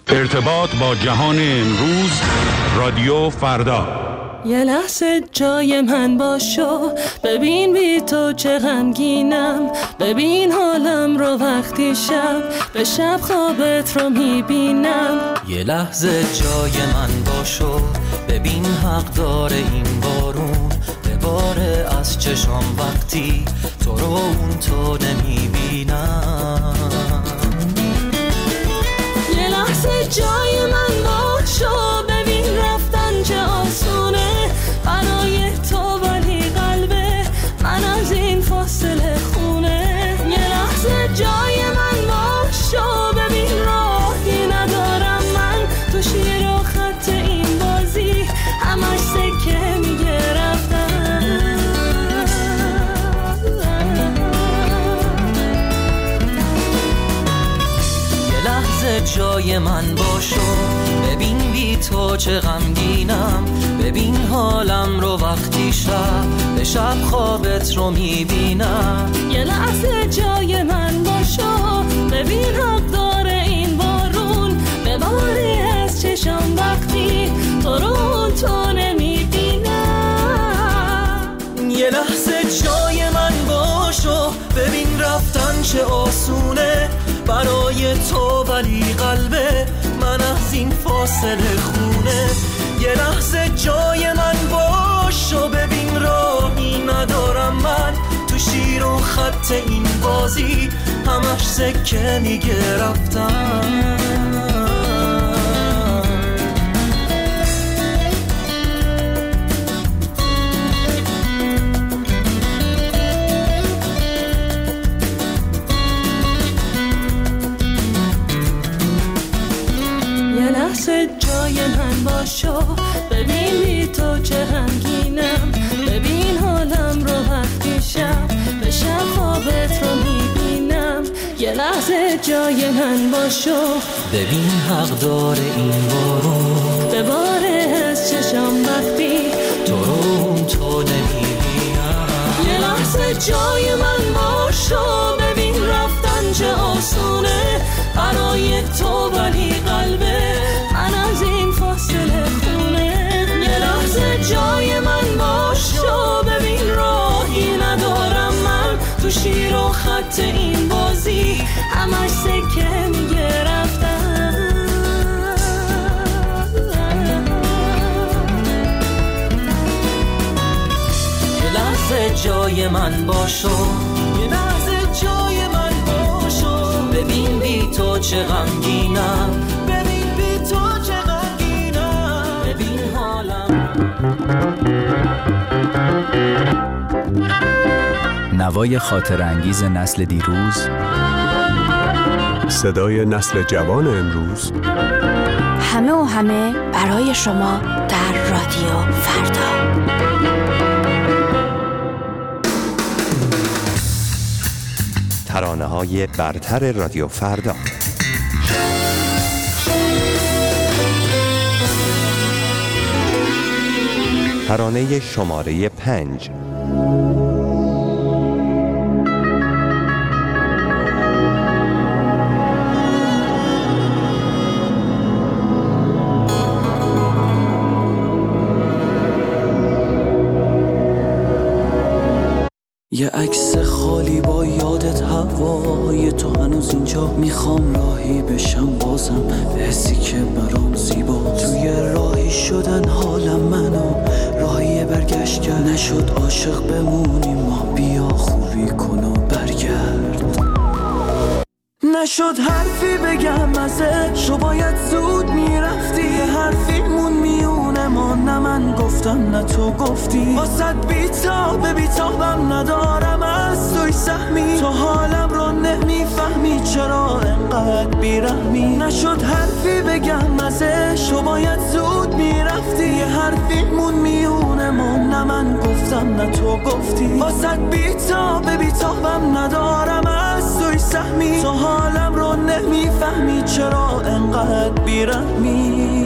ارتباط با جهان امروز، رادیو فردا. یه لحظه جای من باشو، ببین بی تو چه غمگینم، ببین حالم رو وقتی شب به شب خوابت رو میبینم. یه لحظه جای من باشو، ببین حق داره این بارون بباره از چشام وقتی تو رو اون تو نمیبینم. یه لحظه جای من باشو، ببین رفتن چه آسونه برای تو، ولی قلبه من از این فاصله خونه. یه لحظه جای من باشو، ببین راهی ندارم من تو شیر و خط این بازی، همش سکه میگه رفتن. یه لحظه جای من باشو، ببین بی تو چه غمگینم، ببین حالم رو وقتی شب به شب خوابت رو میبینم. یه لحظه جای من باشو، ببین حق داره این بارون بباری از چشم وقتی تو رو تو نمیبینم. یه لحظه جای من باشو، ببین رفتن چه آسونه برای تو، ولی قلبه من از این فاصله خونه. یه لحظه جای من باشو، ببین راهی ندارم من تو شیر و خط این بازی، همش سکه میگه رفتن. جای من باشو، ببین بی تو چه غمگینم، ببین حالم رو وقتی شب به شب خوابت رو میبینم. یه لحظه جای من باشو، ببین حق داره این بارون بباره از چشم وقتی تو رو تو نمیبینم. یه لحظه جای من باشو، ببین رفتن چه آسونه برای تو، ولی قلبه من از این فاصله خونه. یه لحظه جای من باشو، ببین راهی ندارم من تو شیر و خط این بازی، همش سکه میگه رفتن. یه لحظه جای من باشو، یه لحظه جای من باشو، ببین بی تو چه غمگینم، ببین بی تو چه غمگینم، ببین حالم. نوای خاطر انگیز نسل دیروز، صدای نسل جوان امروز، همه و همه برای شما در رادیو فردا. ترانه‌های برتر رادیو فردا. ترانه شماره 5. یه عکس خالی با یادت هوای تو هنوز اینجا، میخوام راهی بشم بازم به حسی که برام زیبا، توی راهی شدن حالم منو راهی برگشت کرد، نشد عاشق بمونیم ما، بیا خوبی کن و برگرد. نشد حرفی بگم ازش، تو باید زود میرفتی، یه حرفیمون میونه ما، نه من گفتم نه تو گفتی، واسد بیتابم ندارم از توی سهمی، تو حالم رو نمیفهمی چرا انقدر بیرحمی. نشد حرفی بگم ازش، تو باید زود میرفتی، یه حرفیمون میونه ما، نه من گفتم نه تو گفتی، واسد بیتابم ندارم از توی سهمی، تو حالم رو نمیفهمی چرا انقدر بیرحمی.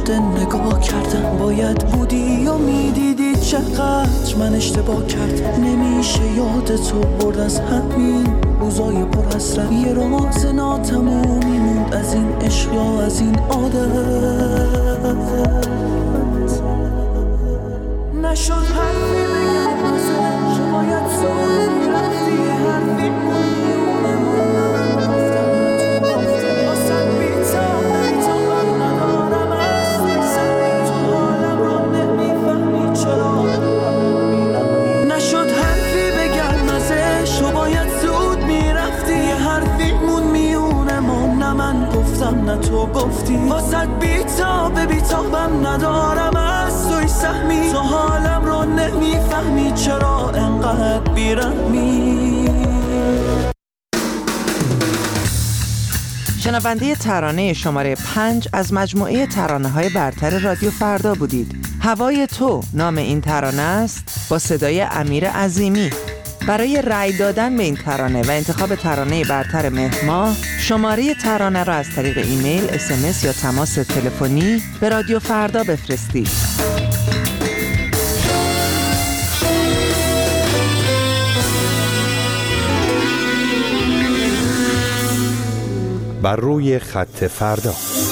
ساخته نگاه کردم. باید بودی و میدیدی چقدر من اشتباه کردم. نمیشه یاد تو برد از همین روزای پر حسرت. یه راز ناتمومی موند از این عشق یا از این عادت. نشد حرفی بگم ازش، باید زود میرفتی. حرفی میونه من گفتم واسه بیتابم ندارم از تو حالم رو نمیفهمی چرا. نشد حرفی بگم ازش و باید زود میرفتی. حرفی مون میونه ما، نه من گفتم نه تو گفتی. واسه بیتابم ندارم از توی سهمی. تو حالم رو نمیفهمی چرا انقدر بیرحمی. شنونده ترانه شماره 5 از مجموعه ترانه‌های برتر رادیو فردا بودید. هوای تو نام این ترانه است، با صدای امیر عظیمی. برای رأی دادن به این ترانه و انتخاب ترانه برتر مهر ماه، شماره ترانه را از طریق ایمیل، SMS یا تماس تلفنی به رادیو فردا بفرستید. بر روی خط فردا.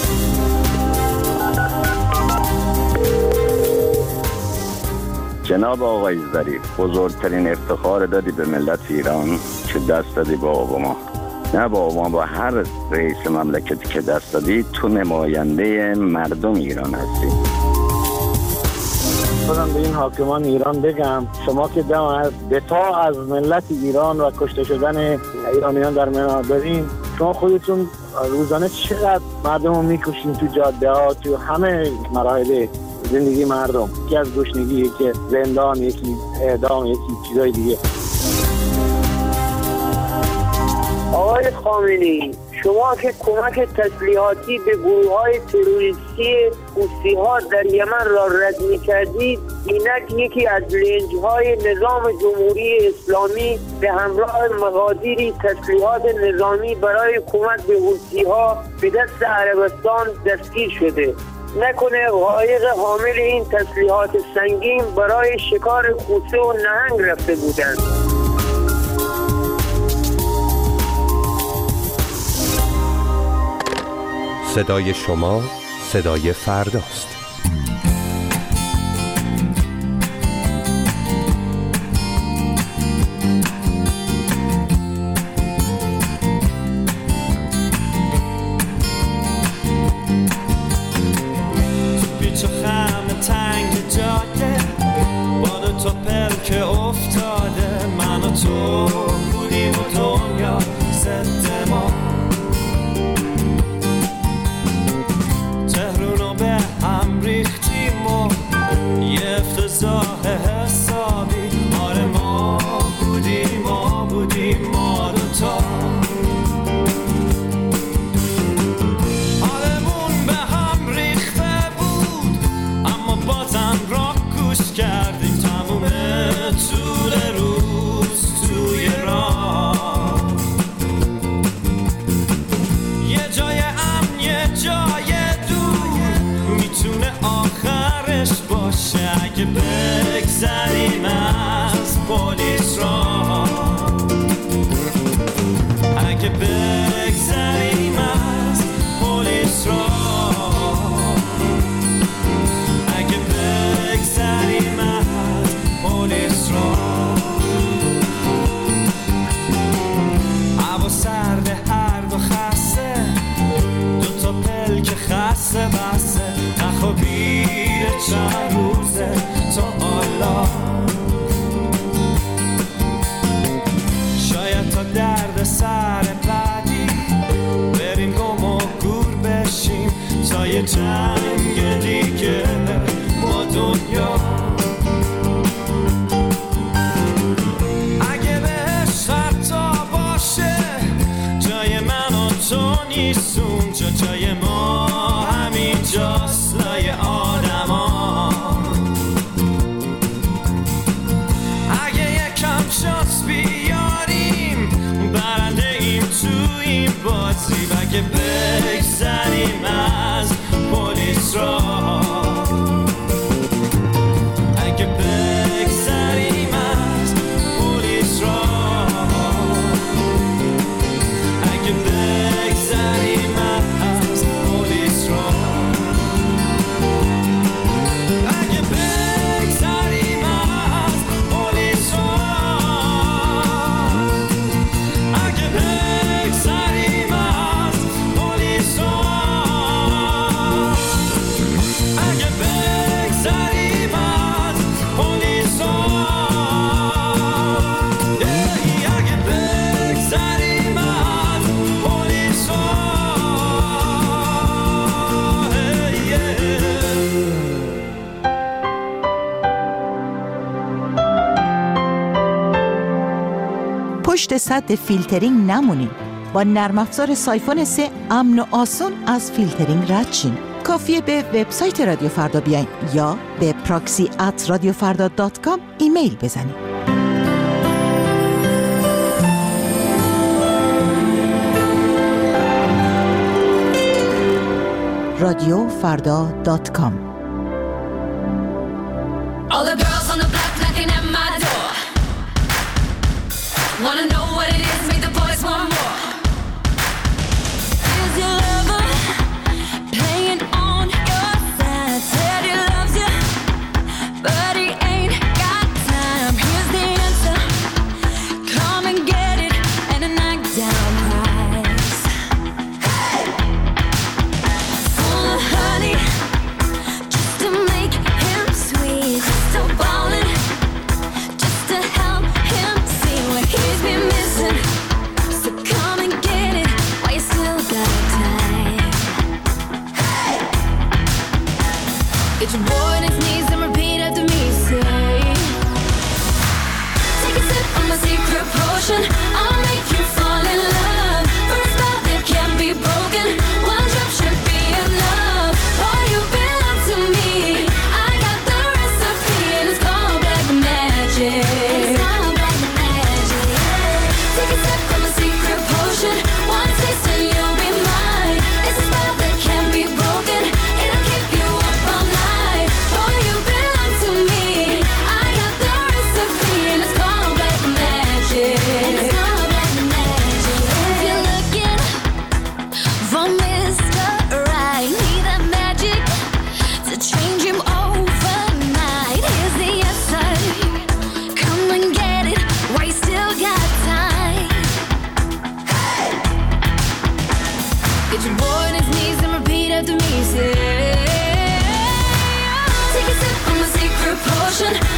جناب آقای ظریف، بزرگترین افتخار دادی به ملت ایران که دست دادی با اوباما. نه با اوباما، با هر رئیس مملکتی که دست دادی، تو نماینده مردم ایران هستی. خودم به این حاکمان ایران بگم شما که دفاع از ملت ایران و کشته شدن ایرانیان در منار دارین، شما خودتون روزانه چقدر مردم رو میکشین تو جاده ها، تو همه مراحل زندگی مردم. یکی از گشنگی، یکی زندان، یکی اعدام، یکی چیزای دیگه. آقای خامنه‌ای، شما که کمک تسلیحاتی به گروه‌های تروریستی حوثی‌ها در یمن را رد می‌کردید، اینک یکی از لنج‌های نظام جمهوری اسلامی به همراه مقادیری تسلیحات نظامی برای کمک به حوثی‌ها به دست عربستان دستگیر شده. نکنه قایق حامل این تسلیحات سنگین برای شکار کوسه و نهنگ رفته بودند. صدای شما، صدای فرداست. جنگ دیگه با دنیا، اگه بهش حتی باشه جای من و تو نیست اونجا، جای ما همین جاست لای آدما. اگه یکم شانس بیاریم برنده ایم تو این بازی، و اگه بگذریم از پلیس پلیس را اگه بگذریم از پلیس را اگه بگذریم از پلیس را اگه بگذریم از پلیس را اگه بگذریم از پلیس را اگه بگذریم از پلیس را اگه بگذریم از پلیس را پشت سد فیلترینگ نمونین. با نرم افزار سایفون 3 امن و آسون از فیلترینگ رد شین. کافیه به وبسایت رادیو فردا بیاین یا به proxy@radiofarda.com ایمیل بزنین. radiofarda.com. All the girls on the block knocking at my door. Wanna know what it is, make the boys want more. Is your lover playing on your side? Said he loves you, but he ain't got time. Here's the answer, come and get it, and a knockdown prize. Full of honey, just to make him sweet. Still ballin', just to help him see what he's been missing. So come and get it while you still got time. Get your boy on his knees and repeat after me, say. Take a sip of my secret potion, I'll make you fall in love. For a spell that can't be broken, one drop should be enough. Oh, you belong to me, I got the recipe, and it's called black magic. It's called black magic. Take a sip from a secret potion, one taste and you'll be mine. It's a spell that can't be broken, it'll keep you up all night. Oh, you belong to me, I got the recipe, and it's called black magic. It's called black magic. If you're looking for Mr. Right, need that magic to change him overnight. Here's the answer, come and get it while you still got time. Get your boy on his knees and repeat after me, say. Take a sip from a secret potion,